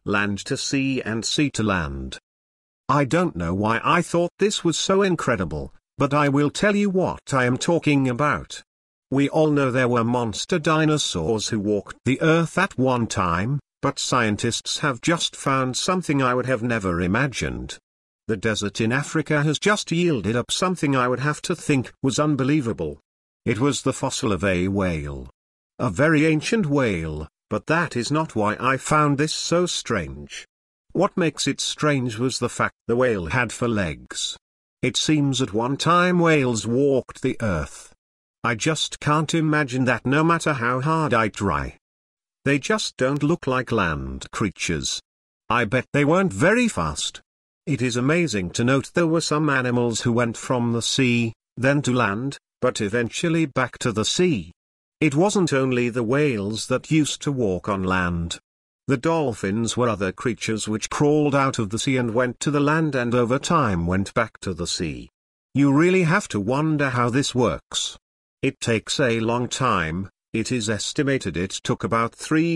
land to sea and sea to land. I don't know why I thought this was so incredible, but I will tell you what I am talking about. We all know there were monster dinosaurs who walked the earth at one time, but scientists have just found something I would have never imagined. The desert in Africa has just yielded up something I would have to think was unbelievable. It was the fossil of a whale. A very ancient whale, but that is not why I found this so strange. What makes it strange was the fact the whale had 4 legs. It seems at one time whales walked the earth. I just can't imagine that no matter how hard I try. They just don't look like land creatures. I bet they weren't very fast. It is amazing to note there were some animals who went from the sea, then to land, but eventually back to the sea. It wasn't only the whales that used to walk on land. The dolphins were other creatures which crawled out of the sea and went to the land and over time went back to the sea. You really have to wonder how this works. It takes a long time. It is estimated it took about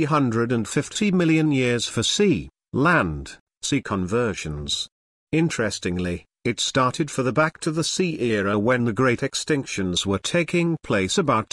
350 million years for sea conversions. Interestingly, it started for the back to the sea era when the great extinctions were taking place about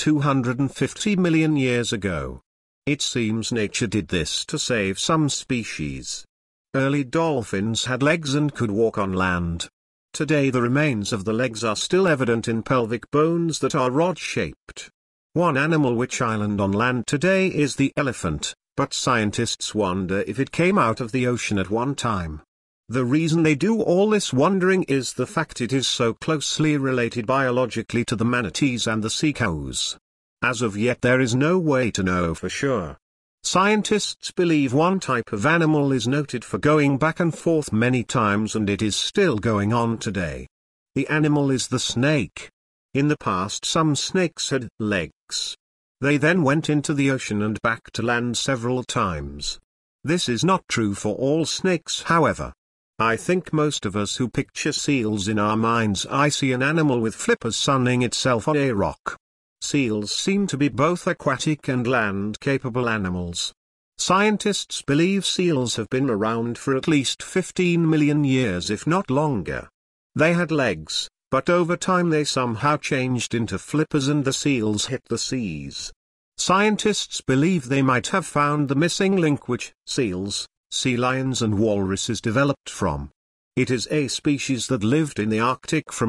250 million years ago. It seems nature did this to save some species. Early dolphins had legs and could walk on land. Today the remains of the legs are still evident in pelvic bones that are rod-shaped. One animal which island on land today is the elephant, but scientists wonder if it came out of the ocean at one time. The reason they do all this wondering is the fact it is so closely related biologically to the manatees and the sea cows. As of yet there is no way to know for sure. Scientists believe one type of animal is noted for going back and forth many times and it is still going on today. The animal is the snake. In the past some snakes had legs. They then went into the ocean and back to land several times. This is not true for all snakes, however. I think most of us who picture seals in our mind's eye see an animal with flippers sunning itself on a rock. Seals seem to be both aquatic and land-capable animals. Scientists believe seals have been around for at least 15 million years if not longer. They had legs, but over time they somehow changed into flippers and the seals hit the seas. Scientists believe they might have found the missing link which seals, sea lions and walruses developed from. It is a species that lived in the Arctic from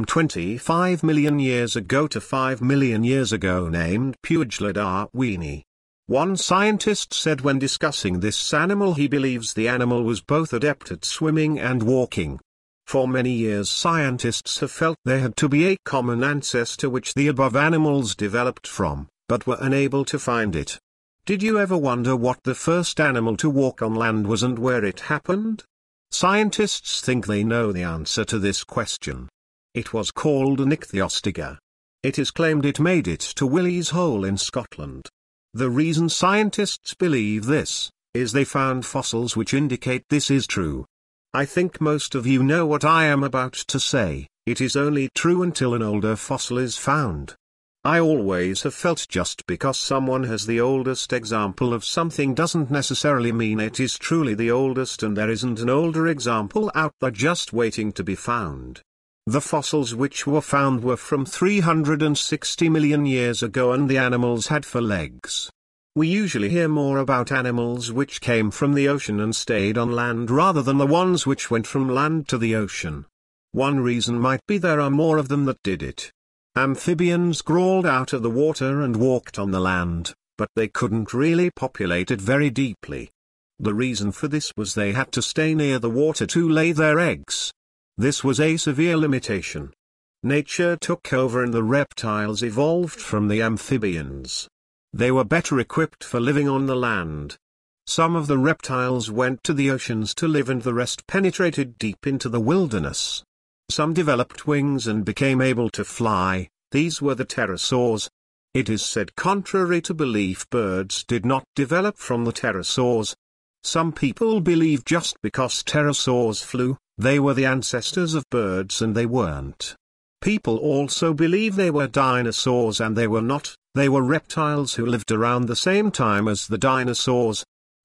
25 million years ago to 5 million years ago named Pugila darwini. One scientist said when discussing this animal he believes the animal was both adept at swimming and walking. For many years scientists have felt there had to be a common ancestor which the above animals developed from, but were unable to find it. Did you ever wonder what the first animal to walk on land was and where it happened? Scientists think they know the answer to this question. It was called an ichthyostiga. It is claimed it made it to Willie's Hole in Scotland. The reason scientists believe this, is they found fossils which indicate this is true. I think most of you know what I am about to say, it is only true until an older fossil is found. I always have felt just because someone has the oldest example of something doesn't necessarily mean it is truly the oldest and there isn't an older example out there just waiting to be found. The fossils which were found were from 360 million years ago and the animals had 4 legs. We usually hear more about animals which came from the ocean and stayed on land rather than the ones which went from land to the ocean. One reason might be there are more of them that did it. Amphibians crawled out of the water and walked on the land, but they couldn't really populate it very deeply. The reason for this was they had to stay near the water to lay their eggs. This was a severe limitation. Nature took over and the reptiles evolved from the amphibians. They were better equipped for living on the land. Some of the reptiles went to the oceans to live and the rest penetrated deep into the wilderness. Some developed wings and became able to fly, these were the pterosaurs. It is said contrary to belief birds did not develop from the pterosaurs. Some people believe just because pterosaurs flew, they were the ancestors of birds and they weren't. People also believe they were dinosaurs and they were not, they were reptiles who lived around the same time as the dinosaurs.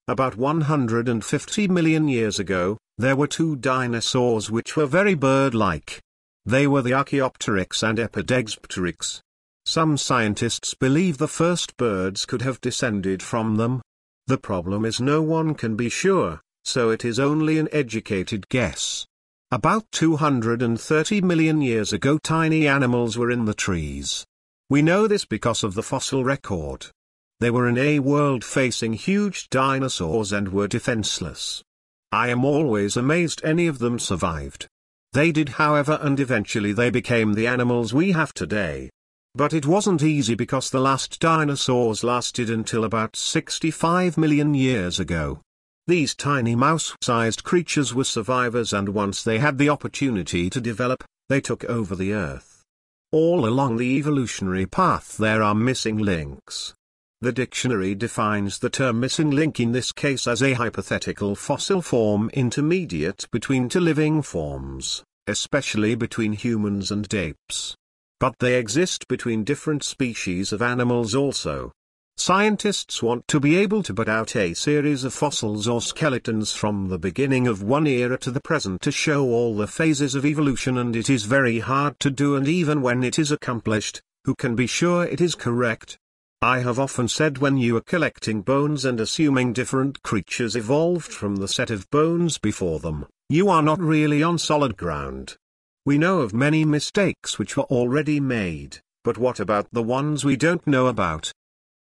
About 150 million years ago, there were two dinosaurs which were very bird-like. They were the Archaeopteryx and Epidexpteryx. Some scientists believe the first birds could have descended from them. The problem is no one can be sure, so it is only an educated guess. About 230 million years ago tiny animals were in the trees. We know this because of the fossil record. They were in a world facing huge dinosaurs and were defenseless. I am always amazed any of them survived. They did, however, and eventually they became the animals we have today. But it wasn't easy because the last dinosaurs lasted until about 65 million years ago. These tiny mouse-sized creatures were survivors, and once they had the opportunity to develop, they took over the Earth. All along the evolutionary path there are missing links. The dictionary defines the term missing link in this case as a hypothetical fossil form intermediate between two living forms, especially between humans and apes. But they exist between different species of animals also. Scientists want to be able to put out a series of fossils or skeletons from the beginning of one era to the present to show all the phases of evolution, and it is very hard to do, and even when it is accomplished, who can be sure it is correct? I have often said when you are collecting bones and assuming different creatures evolved from the set of bones before them, you are not really on solid ground. We know of many mistakes which were already made, but what about the ones we don't know about?